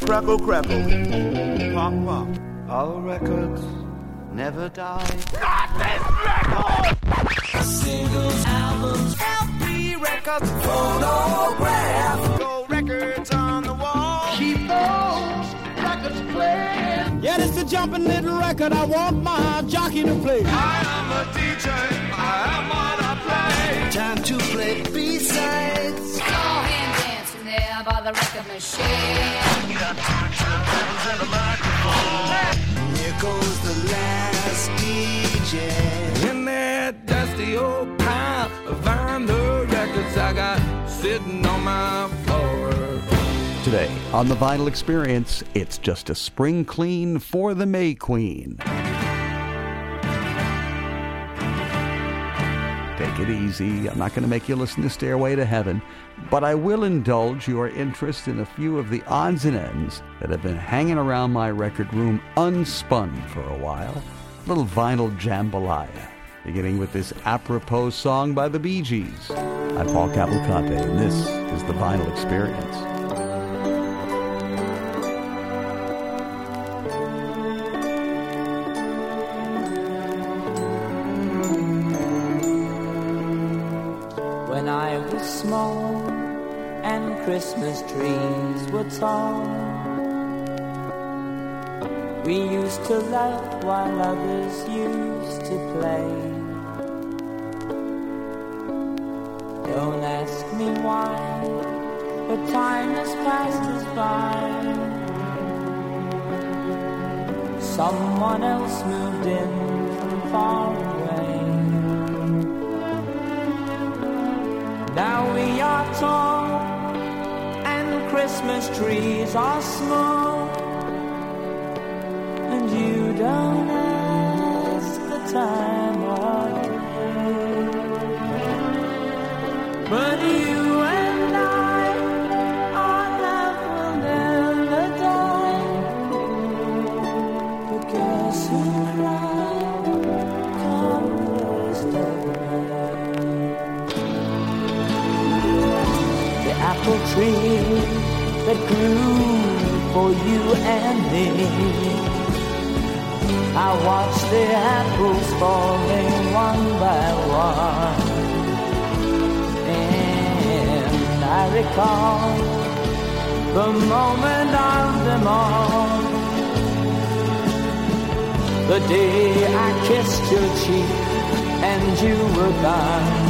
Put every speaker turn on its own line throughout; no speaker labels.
crackle, crackle. Pop, pop. All records never die. Not this record! Singles, albums, LP records, phonograph. Gold records on the wall. Keep those records playing.
Yeah, it's a jumping little record. I want my jockey to play.
I am a DJ. I am what I play. Time to play B-sides.
Go and dance in there by the record machine.
Got two drums and a microphone. Here goes the last DJ.
In that dusty old pile of vinyl records I got sitting on my floor.
Today on The Vinyl Experience, it's just a spring clean for the May Queen. Take it easy. I'm not going to make you listen to Stairway to Heaven, but I will indulge your interest in a few of the odds and ends that have been hanging around my record room unspun for a while. A little vinyl jambalaya, beginning with this apropos song by the Bee Gees. I'm Paul Cavalcante, and this is The Vinyl Experience.
When I was small and Christmas trees were tall, we used to laugh while others used to play. Don't ask me why, but time has passed us by. Someone else moved in from far away. Now we are tall and Christmas trees are small, and you don't ask the time of day. But you and I, our love will never die. But guess who cried come first of apple tree that grew for you and me. I watched the apples falling one by one, and I recall the moment of them all, the day I kissed your cheek and you were gone.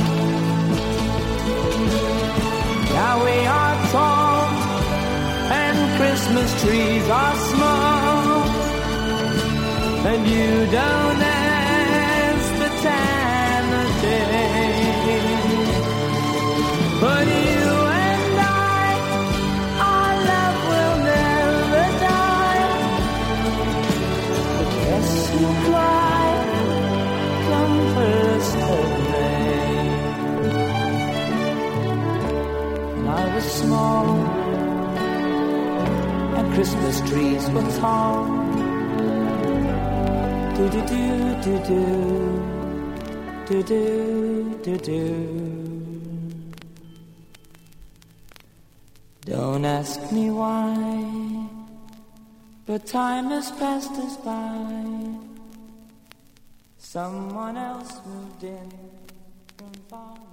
Now we are tall and Christmas trees are small, and you don't ask the time of day. But you and I, our love will never die. But guess who cried come first of May? I was small and Christmas trees were tall. Do do do do do do do do. Don't ask me why, but time has passed us by. Someone else moved in from far away.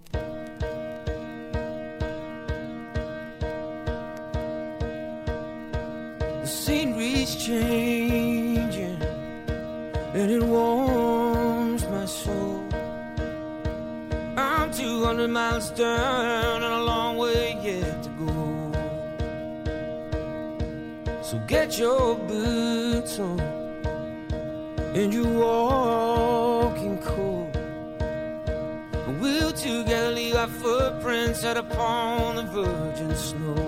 The scenery's changing and it warms my soul. I'm 200 miles down and a long way yet to go. So get your boots on and your walking coat, and we'll together leave our footprints out upon the virgin snow.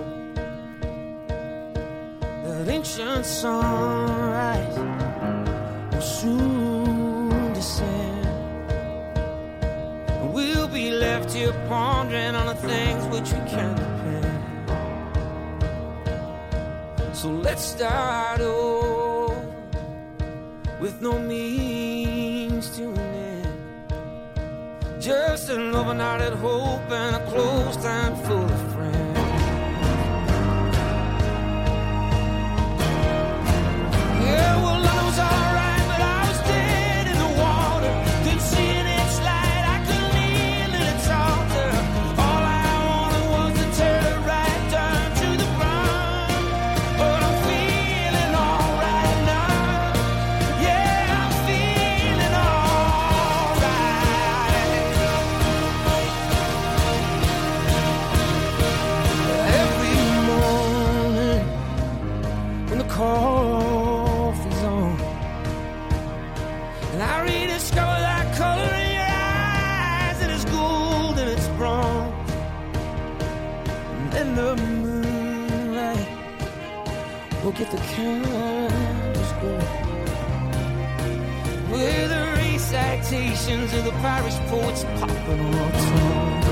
That ancient sunrise will soon descend, and we'll be left here pondering on the things which we can't depend. So let's start over with no means to an end, just an overnighted hope and a closed time full of friends. We'll get the candles going. With the recitations of the parish poets popping on our tongues.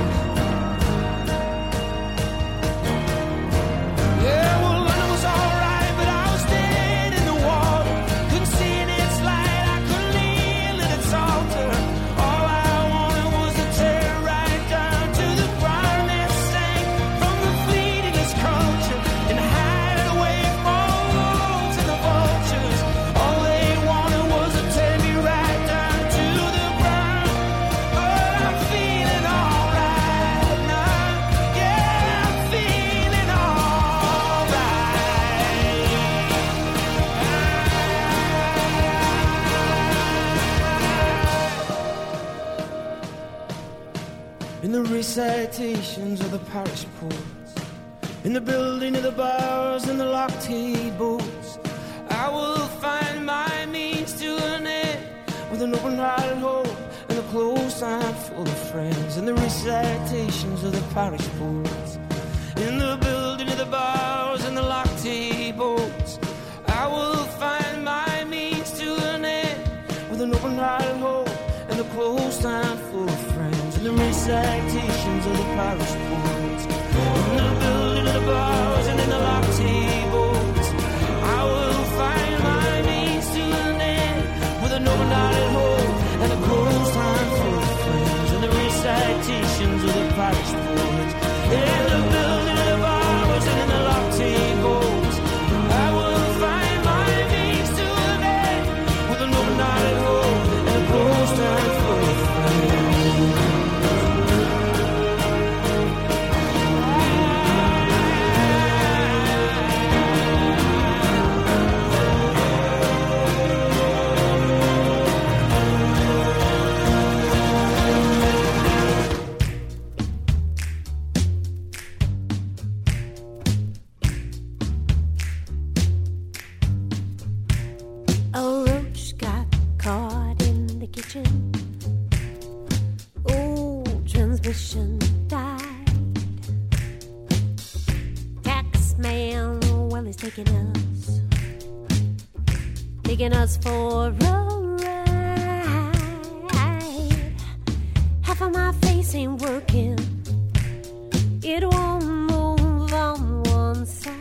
Yeah, well, London was alright, but I was dead in the water. Couldn't see in its light, I couldn't kneel at its altar. All I wanted was to tear right down to the ground that sank from the fleet of this culture and hide away from wolves and the vultures. All they wanted was to tear me right down to the ground. But I'm feeling alright now. Yeah, I'm feeling alright. In the recitations of the parish poets, in the building of the bars and the locked tables, I will find my means to an end with an open heart hole and a closed sign full of friends. In the recitations of the parish poets, in the building of the bars and the locked tables, I will find my means to an end with an open heart hole and a closed sign full of friends. In the recitations of the parish poets, in the building of the bars and in the locked tables, I will find my means to an end with an open hearted hole and a closed sign full of friends. In the recitations of the parish poets, in the building of the bars and in the locked tables, I will find my means to an end with an open hearted hole and a closed sign full of friends.
A roach got caught in the kitchen. Old transmission died. Tax man, well, he's taking us for a ride. Half of my face ain't working. It won't move on one side.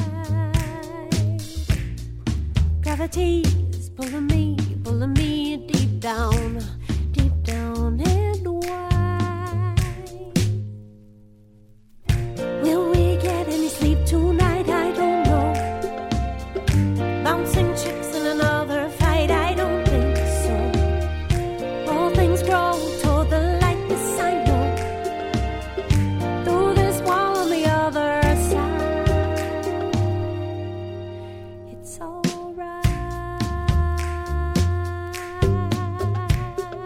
Gravity's pulling me deep down and wide. Will we get any sleep tonight? I don't know. Bouncing chicks in another fight? I don't think so. All things grow toward the light, this I know. Through this wall on the other side, it's alright.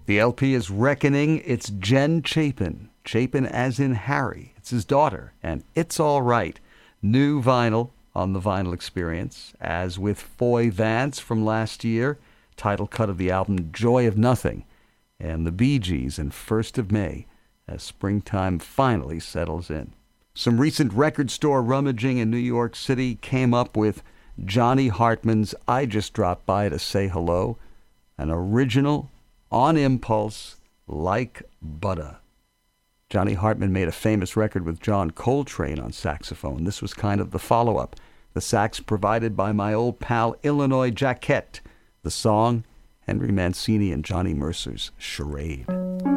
The LP is Reckoning. It's Jen Chapin. Chapin as in Harry. It's his daughter. And It's All Right. New vinyl on the Vinyl Experience. As with Foy Vance from last year, title cut of the album Joy of Nothing. And the Bee Gees in 1st of May as springtime finally settles in. Some recent record store rummaging in New York City came up with Johnny Hartman's I Just Dropped By to Say Hello, an original, on impulse, like butter. Johnny Hartman made a famous record with John Coltrane on saxophone. This was kind of the follow-up. The sax provided by my old pal Illinois Jacquette. The song, Henry Mancini and Johnny Mercer's Charade.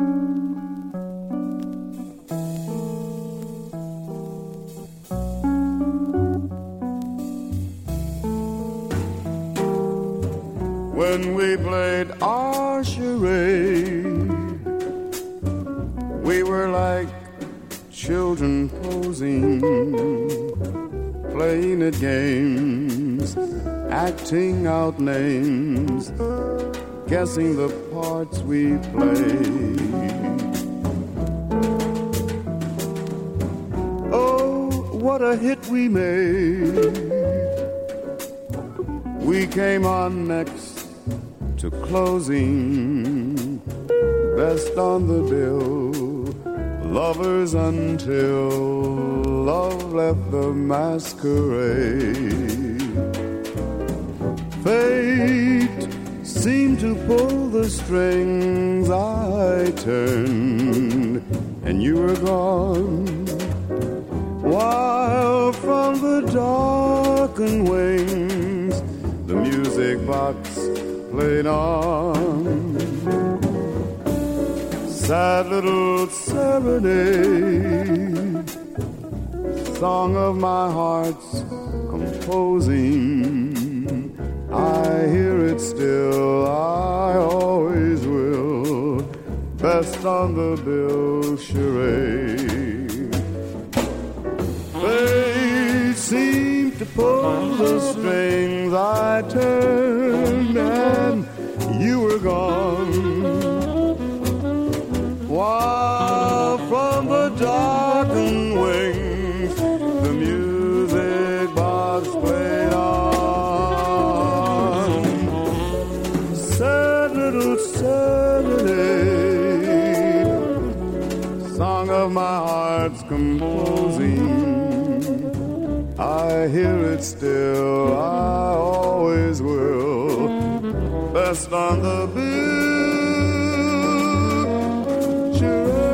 When we played our charade, we were like children posing, playing at games, acting out names, guessing the parts we played. Oh, what a hit we made. We came on next to closing, best on the bill, lovers until love left the masquerade. Fate seemed to pull the strings. I turned and you were gone, while from the darkened wings the music box played on. Sad little serenade, song of my heart's composing. I hear it still, I always will, best on the bill charade. Fate seemed to pull the strings. I turned and you were gone, while from the darkened wings the music box played on. Sad little serenade, song of my heart's composing. I hear it still, I always will, best on the bill charade.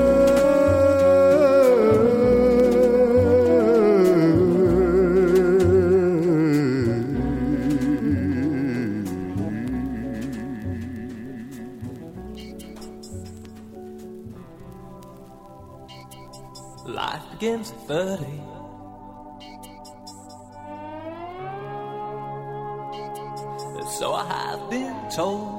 Life begins at 30. So I have been told.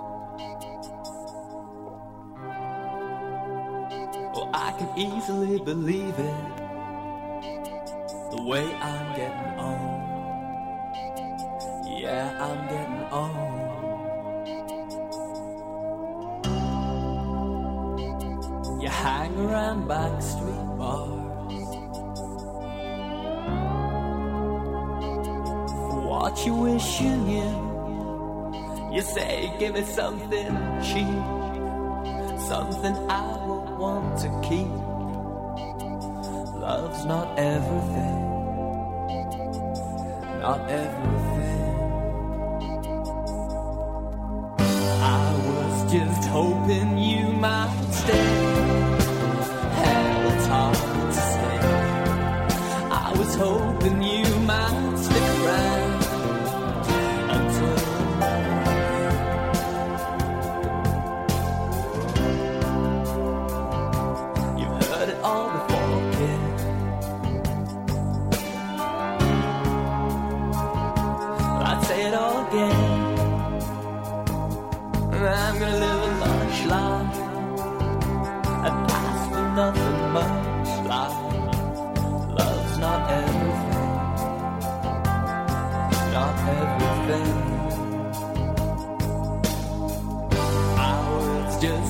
Well, I can easily believe it, the way I'm getting on. Yeah, I'm getting on. You hang around backstreet bars, what you wish you knew. You say, give me something cheap, something I will want to keep. Love's not everything, not everything. I was just hoping you might stay. Hell, it's hard to say. I was hoping you might stick around until I'm gonna live a lush life and ask for nothing much. Life, love's not everything, not everything. I was just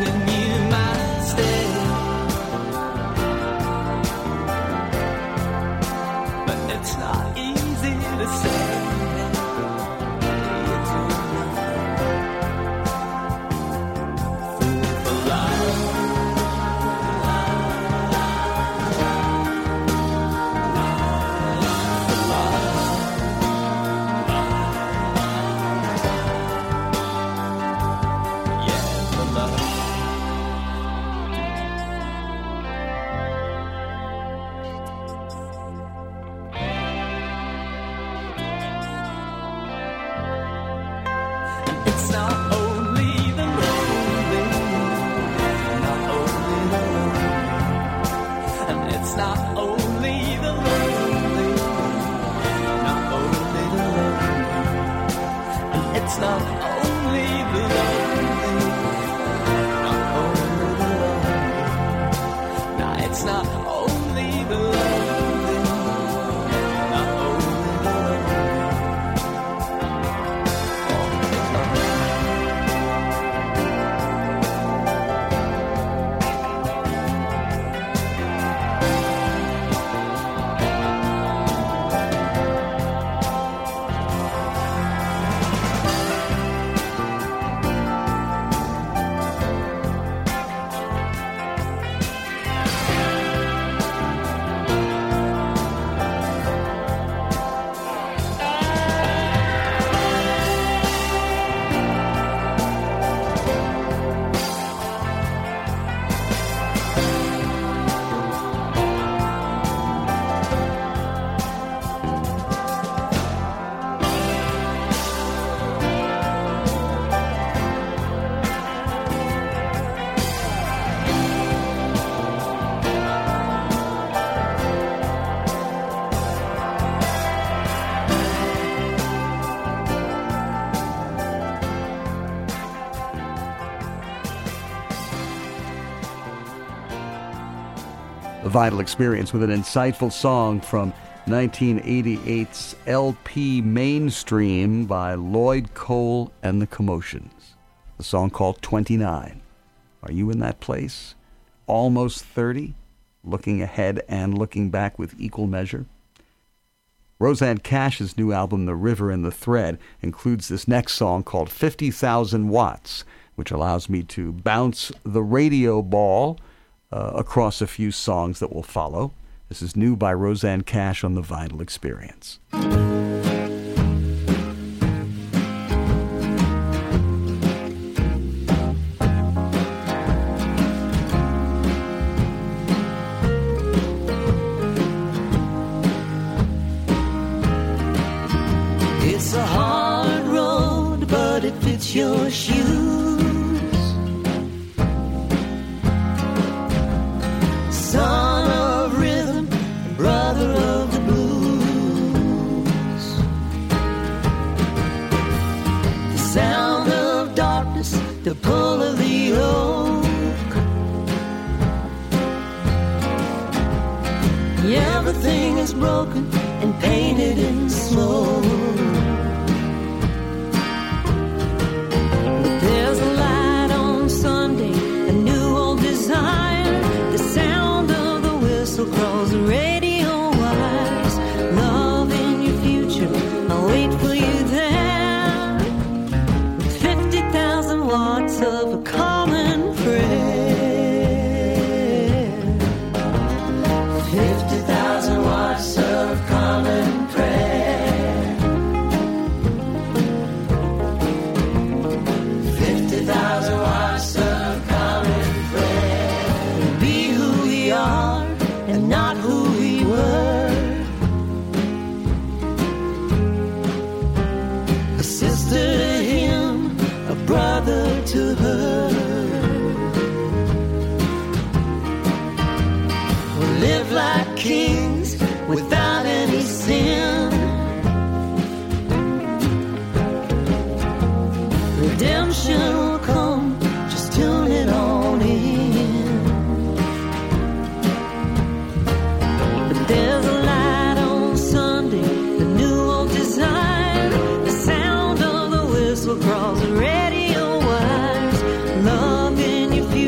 hoping you might stay. But it's not easy to say. You do nothing. Fool for life. It's not only the lonely, not only the lonely, and it's not only the lonely, not only the lonely, and it's not only the lonely, not only the lonely, no, it's not only the lonely, not only the lonely.
A Vital Experience with an insightful song from 1988's LP Mainstream by Lloyd Cole and the Commotions. The song called 29. Are you in that place? Almost 30? Looking ahead and looking back with equal measure? Rosanne Cash's new album, The River and the Thread, includes this next song called 50,000 Watts, which allows me to bounce the radio ball across a few songs that will follow. This is new by Rosanne Cash on The Vital Experience.
It's a hard road, but it fits your shoes. Son of rhythm, brother of the blues. The sound of darkness, the pull of the oak. Everything is broken and painted in smoke. But there's a light on Sunday, a new old desire. The sound of the whistle across the radio wires. Love in your future, I'll wait for you there. With 50,000 watts of a common prayer. 50,000 watts of common prayer. 50,000 watts of common prayer. Be who we are and not who we were. A sister to him, a brother to her. We'll live like kings without any sin. Redemption will come, just tune it on in. But there's a light on Sunday, the new old design. The sound of the whistle across the radio wires. Love in your future,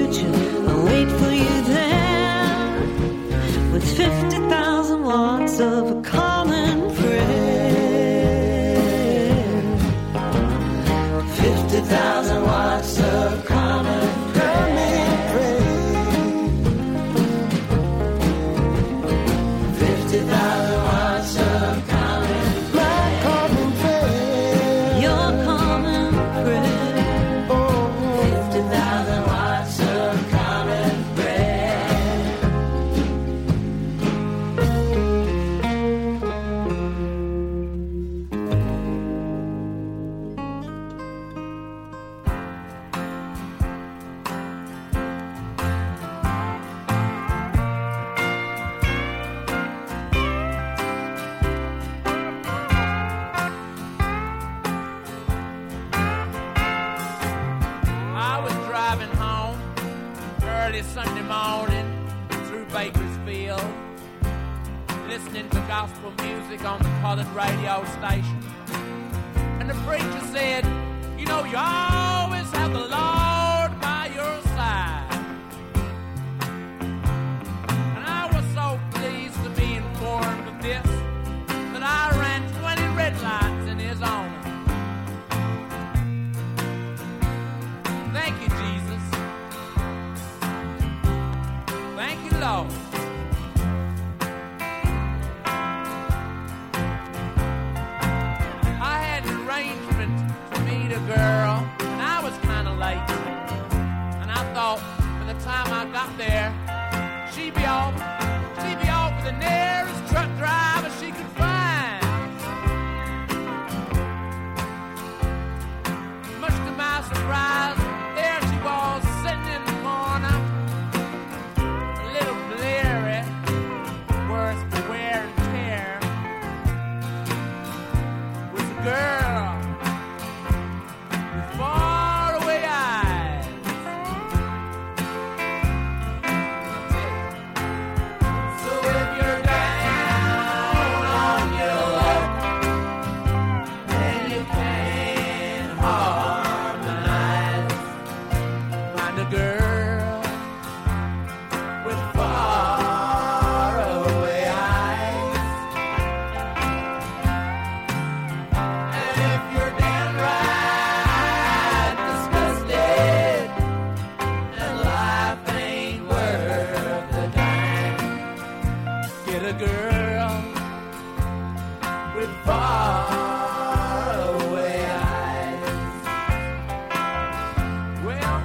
early Sunday morning through Bakersfield, listening to gospel music on the colored radio station. And the preacher said, you know, you always have the Lord by your side. And I was so pleased to be informed of this that I ran 20 red lights in his honor. Thank you, Jesus. Thank you, Lord. I had an arrangement to meet a girl, and I was kind of late. And I thought by the time I got there, she'd be off with the nearest truck driver she could find. Much to my surprise, there she was sitting in the corner, a little bleary, worse for wear and tear, with a girl with faraway eyes. So if you're down on your luck and you can't harmonize, find a girl with faraway eyes. And if you're downright disgusted and life ain't worth a dime, get a girl with faraway eyes. Well,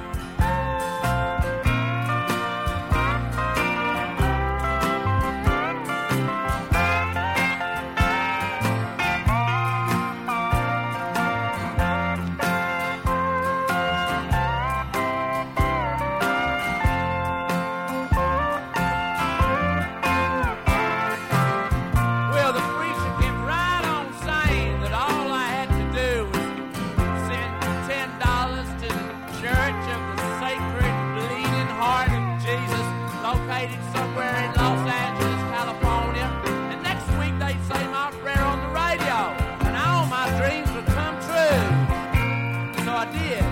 well, the preacher kept right on saying that all I had to do was send $10 to the Church of the Sacred Bleeding Heart of Jesus, located somewhere in Los Angeles, California. And next week they'd say my prayer on the radio, and all my dreams would come true. So I did.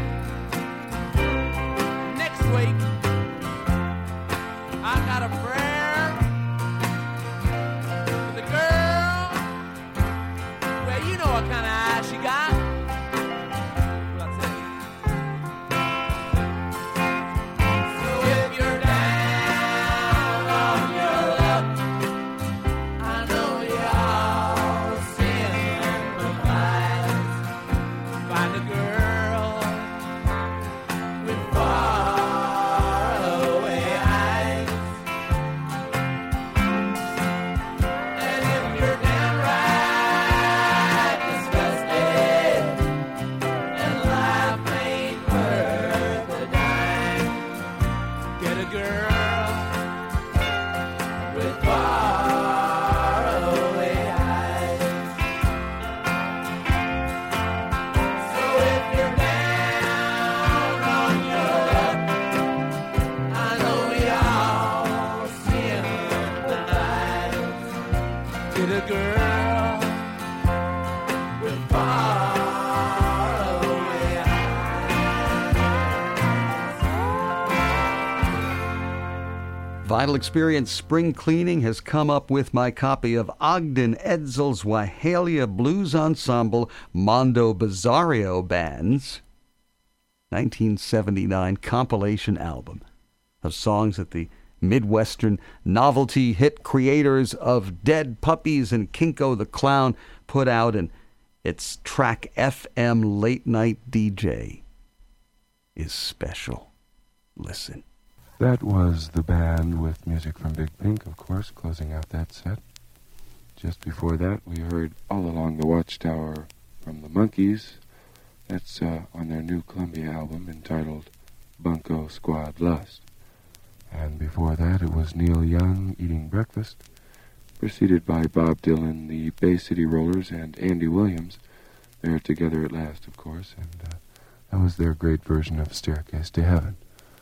Next week, I got a prayer for the girl. Well, you know what kind of eye she got. Well, I'll tell you. So if you're down on your luck, I know y'all sympathize. Find a girl with faraway eyes. And if you're downright disgusted and life ain't worth a dime, get a girl with faraway eyes. So if you're down on your luck, I know y'all sympathize. Get a girl with faraway eyes.
Vital Experience Spring Cleaning has come up with my copy of Ogden Edsel's Wahalia Blues Ensemble Mondo Bizarro Band's 1979 compilation album of songs that the Midwestern novelty hit creators of Dead Puppies and Kinko the Clown put out, and its track FM Late Night DJ is special. Listen.
That was the band with music from Big Pink, of course, closing out that set. Just before that, we heard All Along the Watchtower from the Monkees. That's on their new Columbia album entitled Bunko Squad Lust. And before that, it was Neil Young, Eating Breakfast, preceded by Bob Dylan, the Bay City Rollers, and Andy Williams. They're together at last, of course, and that was their great version of Staircase to Heaven.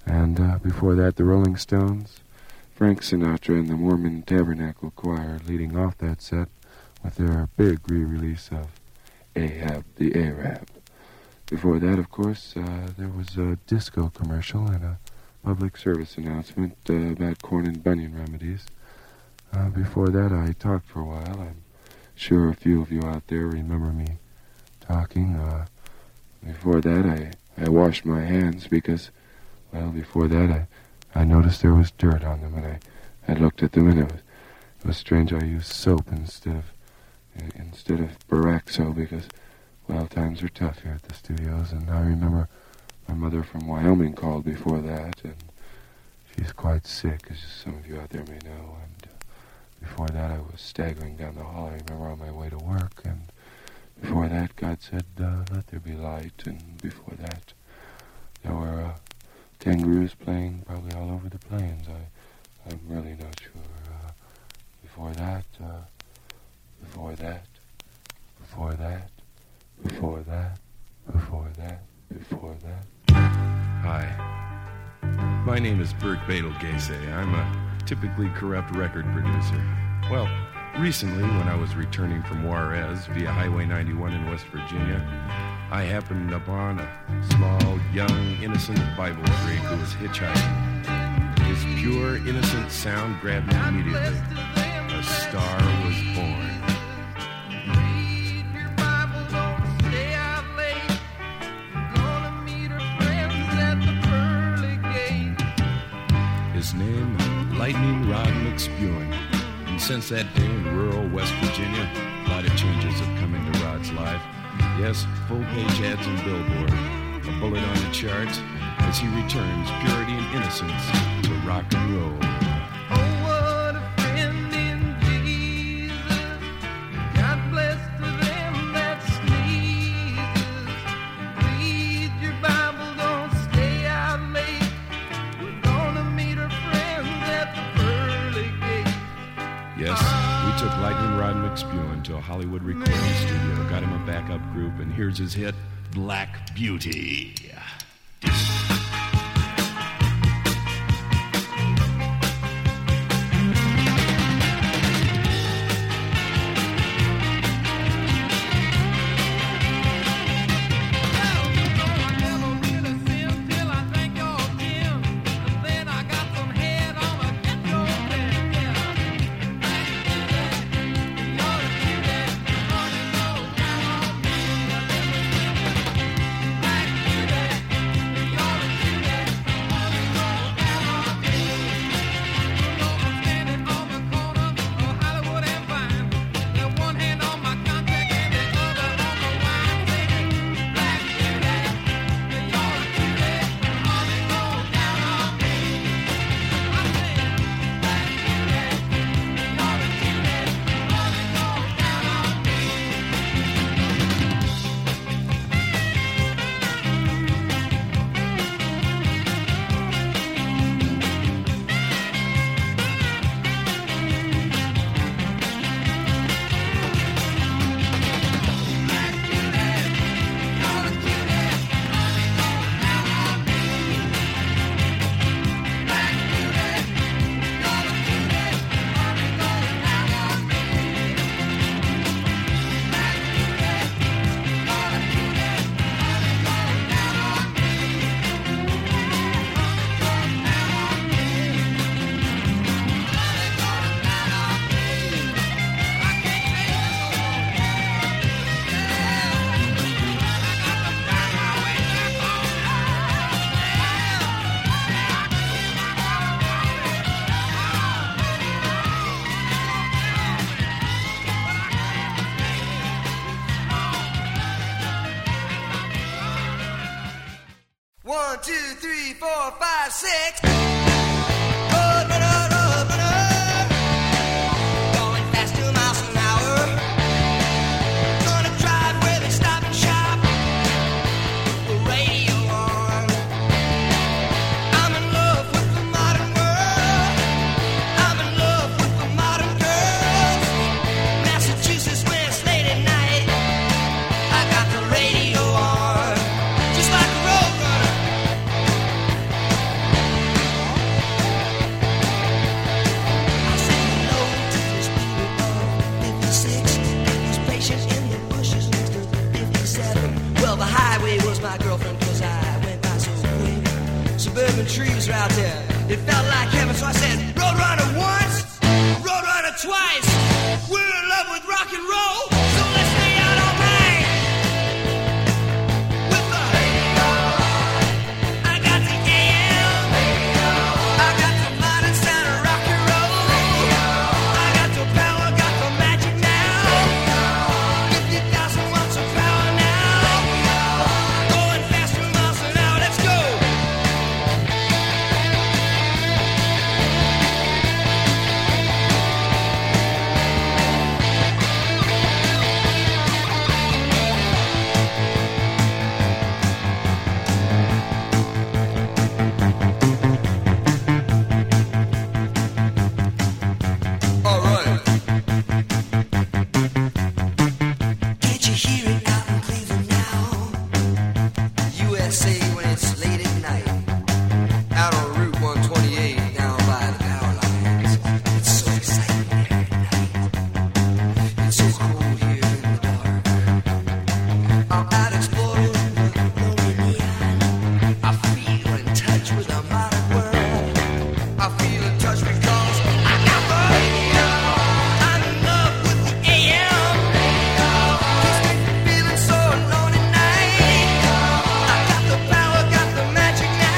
And before that, the Rolling Stones, Frank Sinatra and the Mormon Tabernacle Choir leading off that set with their big re-release of Ahab the Arab. Before that, of course, there was a disco commercial and a public service announcement about corn and bunion remedies. Before that, I talked for a while. I'm sure a few of you out there remember me talking. Before that, I washed my hands because, well, before that, I noticed there was dirt on them, and I looked at them, and it was strange. I used soap instead of Baraxo because, well, times are tough here at the studios. And I remember my mother from Wyoming called before that, and she's quite sick, as some of you out there may know. And before that, I was staggering down the hall. I remember on my way to work, and before that, God said, let there be light. And before that, there were kangaroos playing probably all over the plains. I'm really not sure. Before that, before that, before that, before that, before that, before that.
Hi, my name is Bert Betelgeuse. I'm a typically corrupt record producer. Well, recently, when I was returning from Juarez via Highway 91 in West Virginia, I happened upon a small, young, innocent Bible freak who was hitchhiking. His pure, innocent sound grabbed me immediately. A star was born. His name, Lightning Rod McSpewen. And since that day in rural West Virginia, a lot of changes have come into Rod's life. Yes, full-page ads and billboard, a bullet on the charts as he returns purity and innocence to rock and roll.
Oh, what a friend in Jesus. God bless to them that sneezes. Read your Bible, don't stay out late. We're gonna meet our friends at the pearly gate.
Yes, we took Lightning Rod McSpewen to a Hollywood recording studio, got him a backup group, and here's his hit, Black Beauty.
the highway was my girlfriend, cause I went by so quick. Suburban trees were out there, it felt like heaven, so I said, Roadrunner once, Roadrunner twice. We're in love with rock and roll, so let's stay out all night. With the I got the AM, I got the modern sound of rock and roll. I got the power, got the magic now. 50,000 watts of power now. Going faster miles an hour, let's go. Can't you hear it out in Cleveland now? USA when it's late at night. Out on Route 128, down by the power lines. It's so exciting there at night. It's so cold here in the dark. I'm out exploring the lonely neon. I feel in touch with the modern world. I feel in touch because I got the radio. I'm in love with the AM. Keeps me feeling so alone at night. I got the power, got the magic now.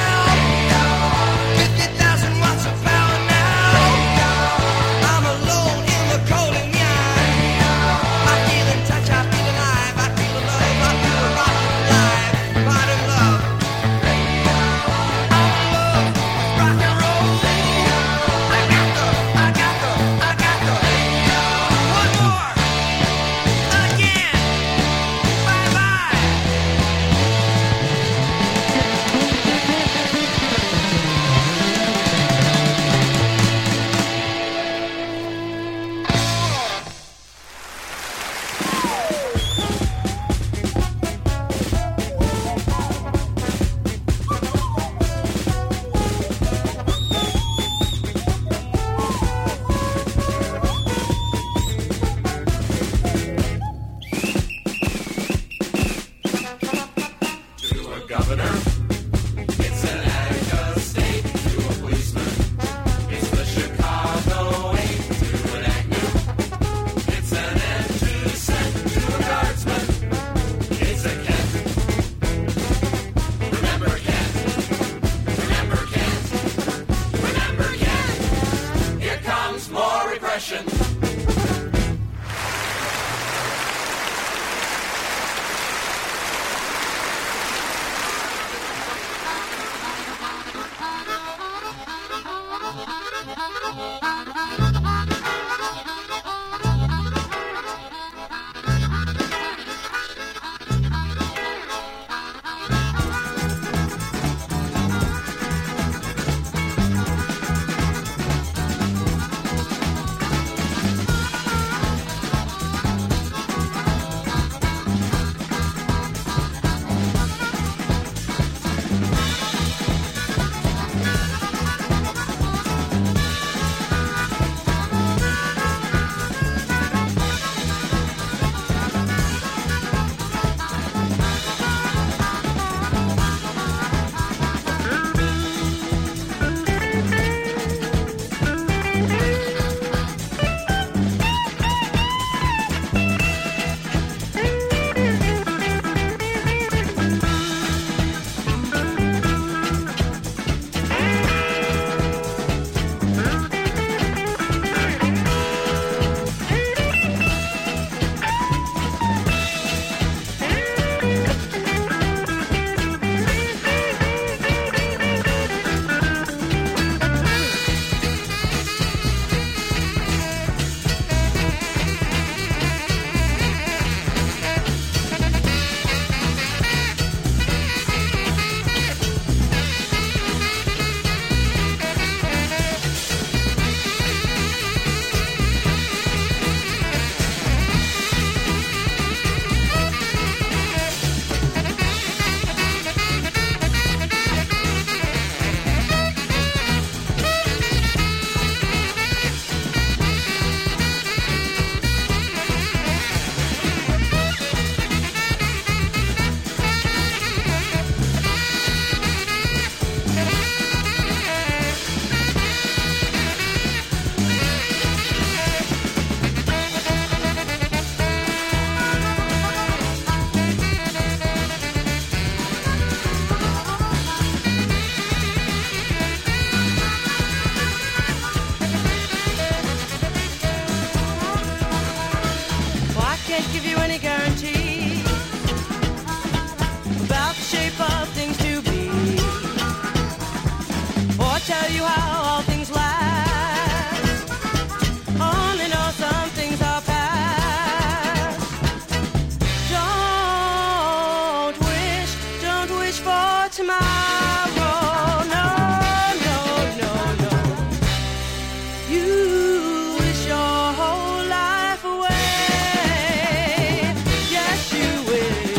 tomorrow. No, no, no, no. You wish your whole life away. Yes, you will.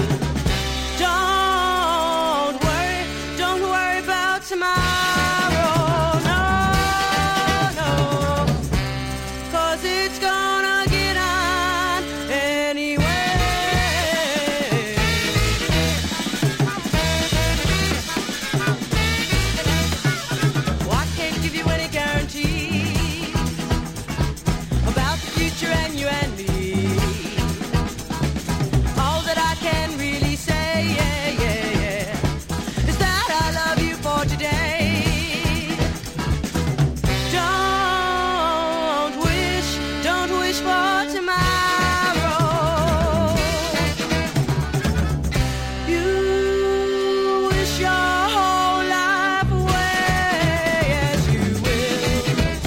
Don't worry about tomorrow. No, no. 'Cause it's gonna get on anyway. Well, I can't give you any guarantee about the future and you and me. All that I can really say, yeah, yeah, yeah, is that I love you for today. Don't wish for tomorrow. You wish your whole life away. Yes, you will.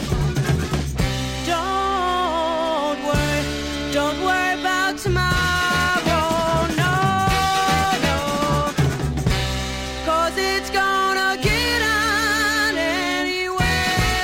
Don't worry about tomorrow. No, no. 'Cause it's gonna get on anyway.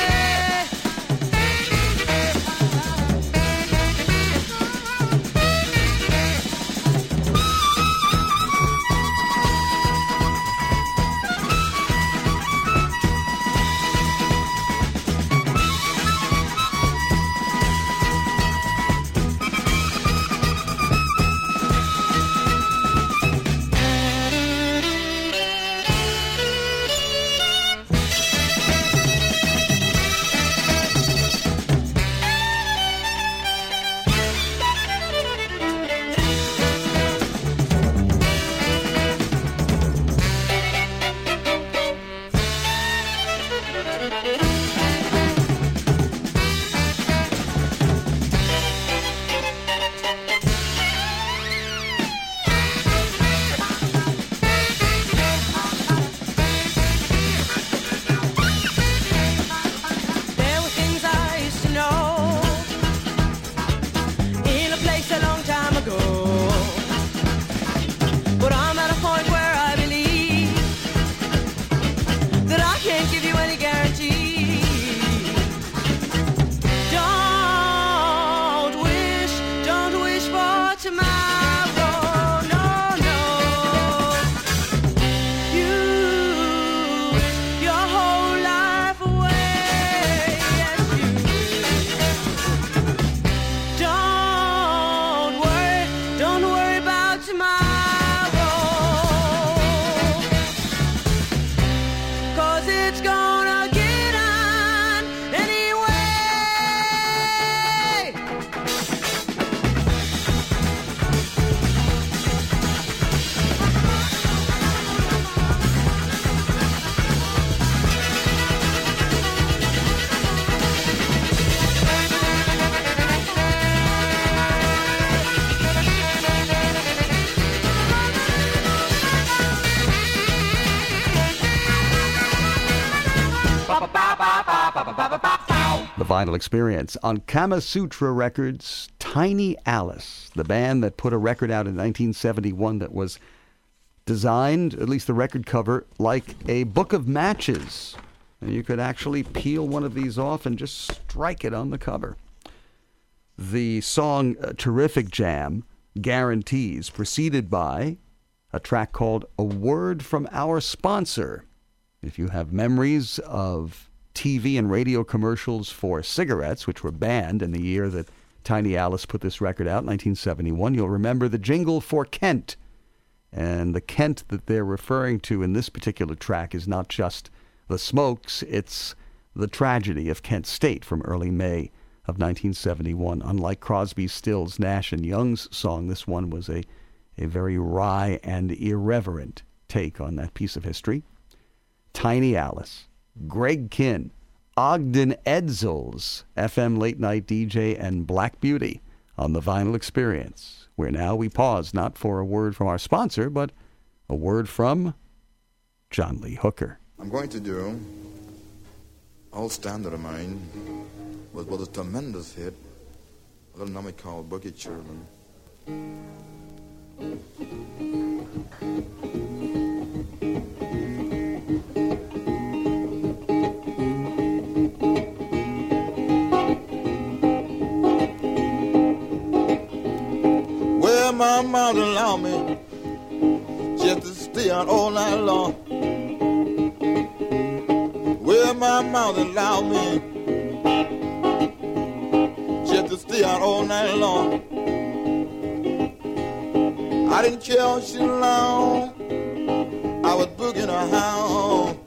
There were things I used to know in a place a long time ago. But I'm at a point where I believe that I can't give you any guarantee. Don't wish for tomorrow. No, no. You wish your whole life away. Yes, you will. Don't worry about tomorrow. 'Cause it's gonna get on anyway.
The Vinyl Experience on Kama Sutra Records, Tiny Alice, the band that put a record out in 1971 that was designed, at least the record cover, like a book of matches. And you could actually peel one of these off and just strike it on the cover. The song Terrific Jam, Guarantees, preceded by a track called A Word from Our Sponsor. If you have memories of TV and radio commercials for cigarettes, which were banned in the year that Tiny Alice put this record out, 1971, you'll remember the jingle for Kent. And the Kent that they're referring to in this particular track is not just the smokes, it's the tragedy of Kent State from early May of 1971. Unlike Crosby, Stills, Nash & Young's song, this one was a very wry and irreverent take on that piece of history. Tiny Alice, Greg Kinn, Ogden Edsels, FM late night DJ, and Black Beauty on the Vinyl Experience, where now we pause not for a word from our sponsor, but a word from John Lee Hooker.
I'm going to do an old standard of mine was a tremendous hit, a little number called Boogie Children. mountain allow me just to stay out all night long. Well, my mountain allow me just to stay out all night long. I didn't care she long. I was booging a hound.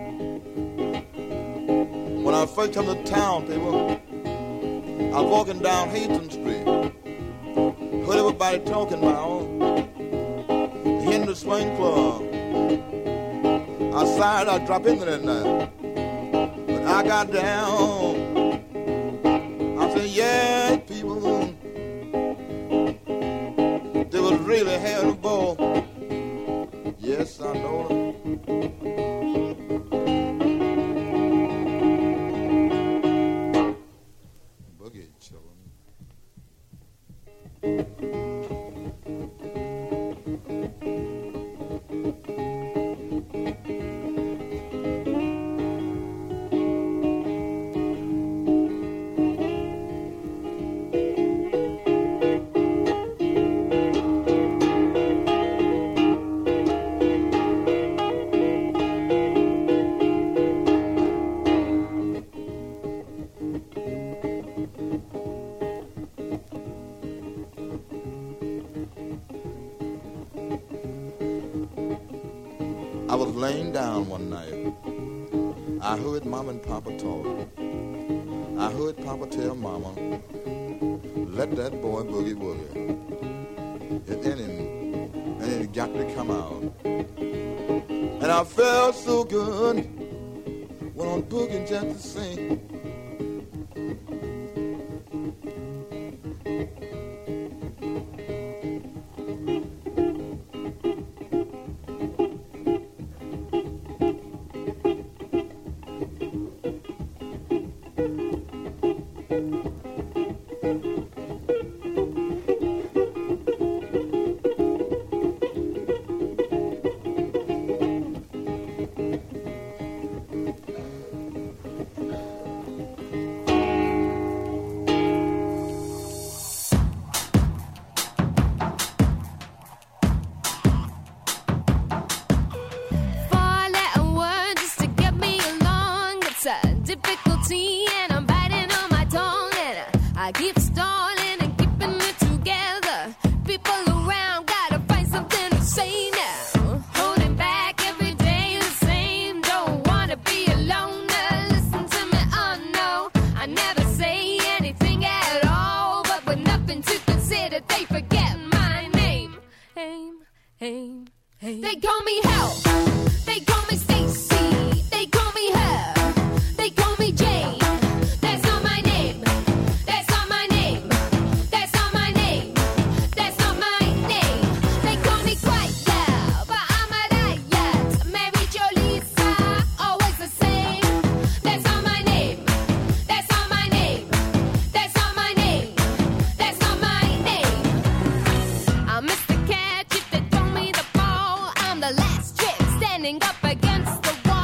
When I first come to town, people, I was walking down Hampton Street. Heard everybody talking about in the swing club. I decided I'd drop in there that night. But I got down. I said, yeah, people, they was really having a ball. Yes, I know them. Boogie chillin'. I was laying down one night. I heard Mom and Papa talk. I heard Papa tell Mama, let that boy boogie woogie. It's in him, and it got to come out. And I felt so good when I'm booging just to sing.
I keep stalling and keeping it together. People around gotta find something to say now. Holding back every day the same. Don't wanna be alone. Listen to me, oh no. I never say anything at all, but with nothing to consider, they forget my name. They call me Hell. They call me Stacy. They call me Her. They call me Jane. That's not my name. That's not my name. That's not my name. That's not my name. They call me Quiet, but I'm a riot. Mary Jo Lisa, always the same. That's not my name. That's not my name. That's not my name. That's not my name. I'm Mr. Catch if they throw me the ball. I'm the last trick standing up against the wall.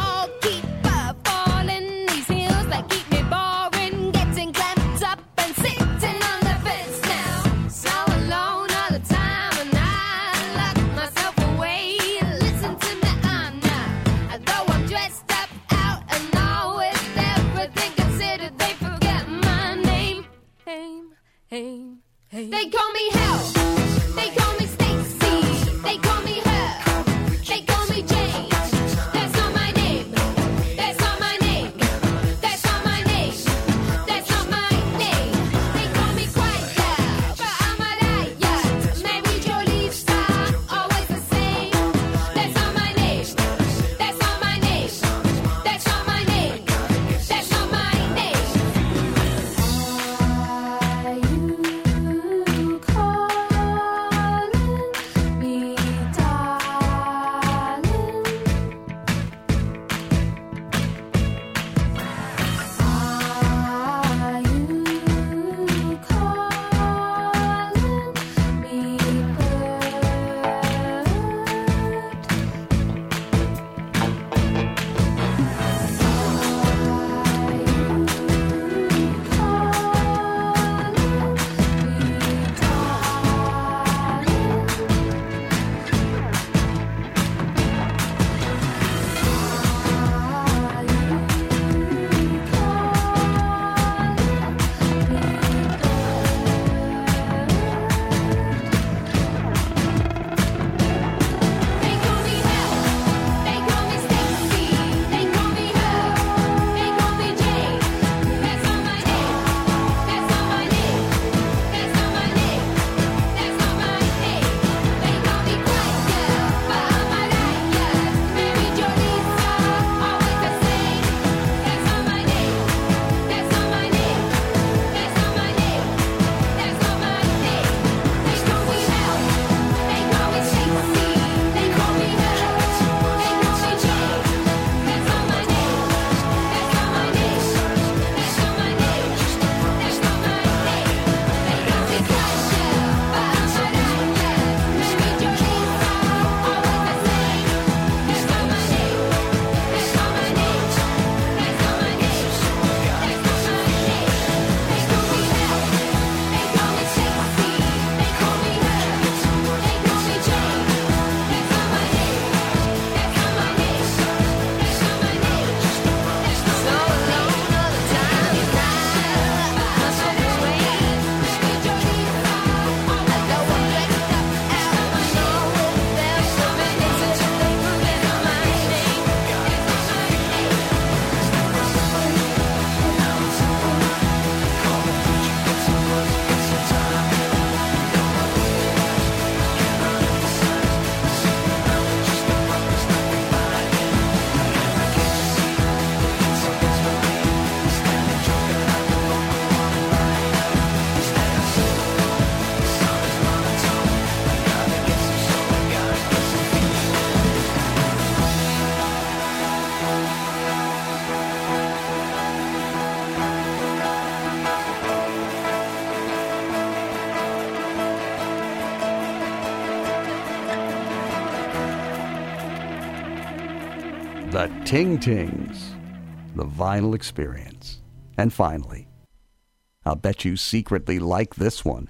The Ting Tings, the vinyl experience. And finally, I'll bet you secretly like this one.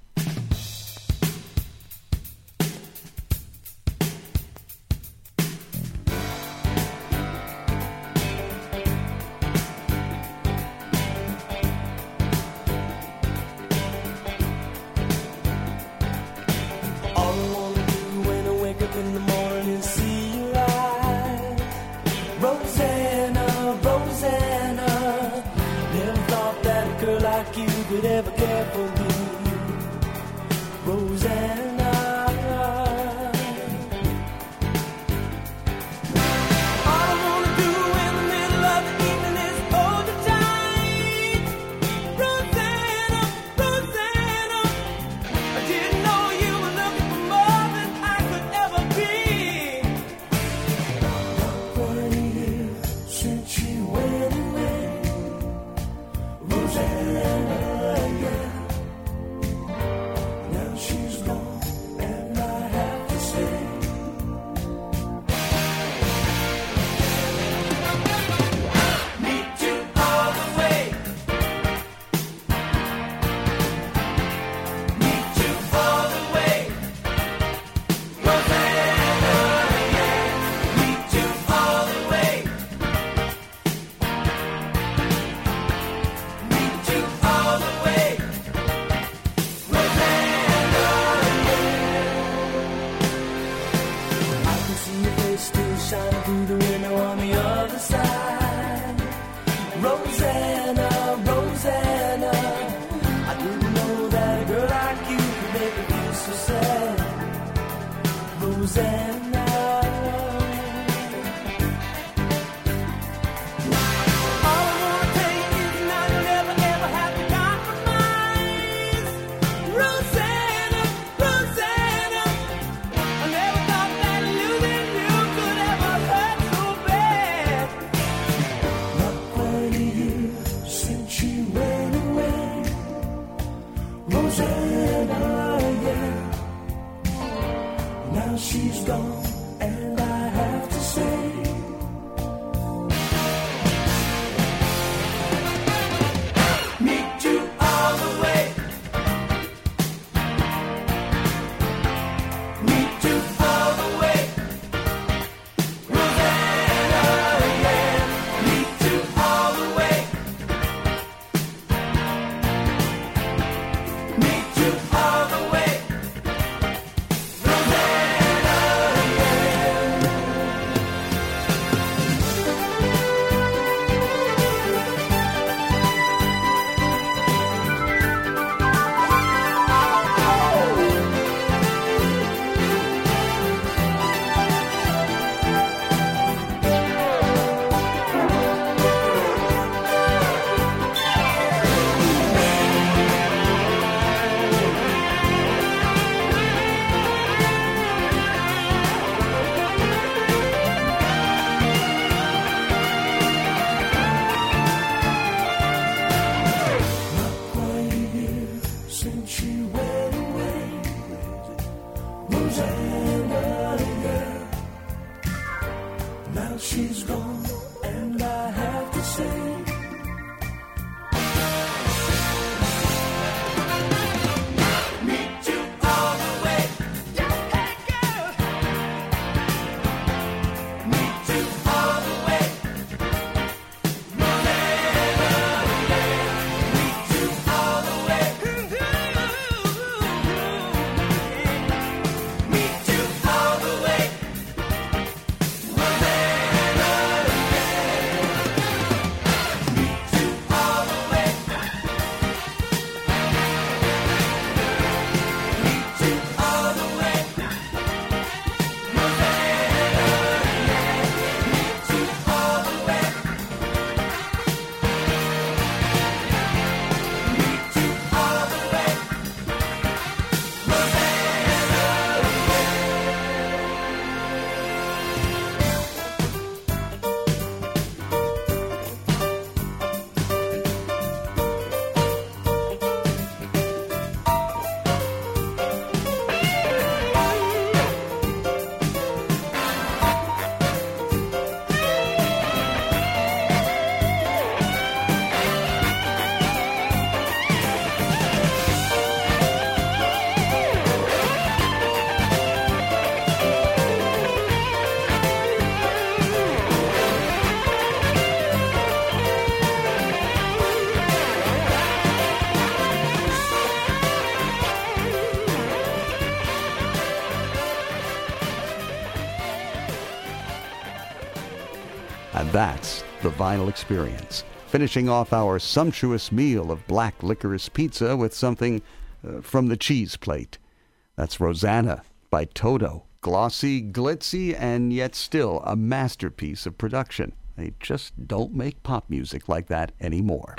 And that's the Vinyl Experience. Finishing off our sumptuous meal of black licorice pizza with something from the cheese plate. That's Rosanna by Toto. Glossy, glitzy, and yet still a masterpiece of production. They just don't make pop music like that anymore.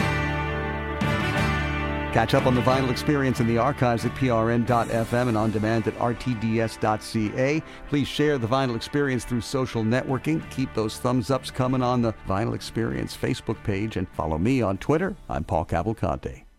Catch up on the Vinyl Experience in the archives at prn.fm and on demand at rtds.ca. Please share the Vinyl Experience through social networking. Keep those thumbs ups coming on the Vinyl Experience Facebook page and follow me on Twitter. I'm Paul Cavalcante.